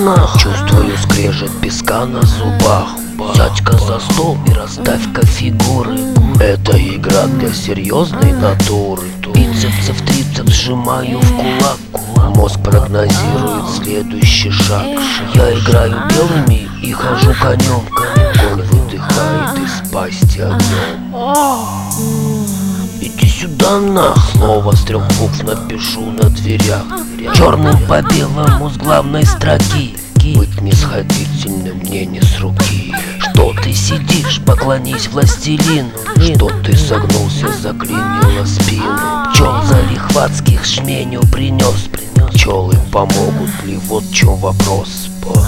нах. Чувствую скрежет песка на зубах. Сядь-ка за стол и расставь-ка фигуры. Это игра для серьезной натуры. Бицепсы в трицепс сжимаю в кулак. Мозг прогнозирует следующий шаг. Я играю белыми и хожу конем. Конь выдыхает из пасти огнем. Иди сюда нах. Слово с 3 букв напишу на дверях. Черным по белому с главной строки. Быть нисходительным мне не с руки. Что ты сидишь, поклонись властелину. Что ты согнулся, заклинило спину. Пчел залихватских жменю принес. Пчелы помогут ли, вот в чем вопрос.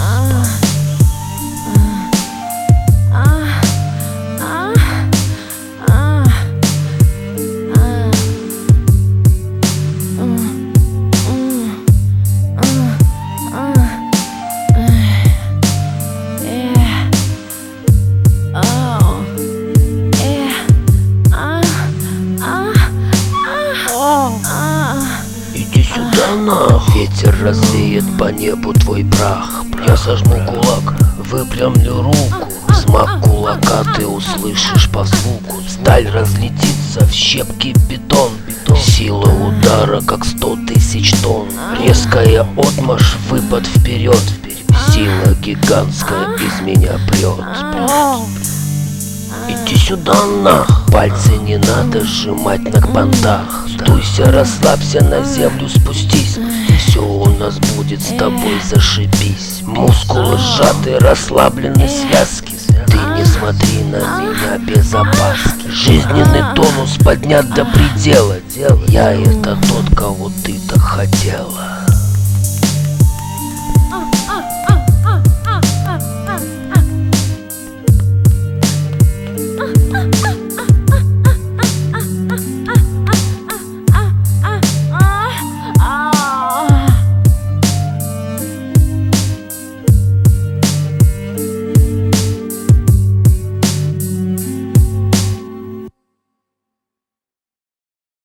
Иди сюда нах. Ветер развеет по небу твой прах. Я сожму кулак, выпрямлю руку. Взмах кулака ты услышишь по звуку. Сталь разлетится в щепки бетон. Сила удара как 100 000 тонн. Резкая отмашь, выпад вперед. Сила гигантская из меня прет. Иди сюда нах. Пальцы не надо сжимать на понтах. Стуйся, расслабься, на землю спустись. Все у нас будет с тобой, зашибись. Мускулы сжаты, расслаблены связки. Ты не смотри на меня без опаски. Жизненный тонус поднят до предела. Я это тот, кого ты так хотела.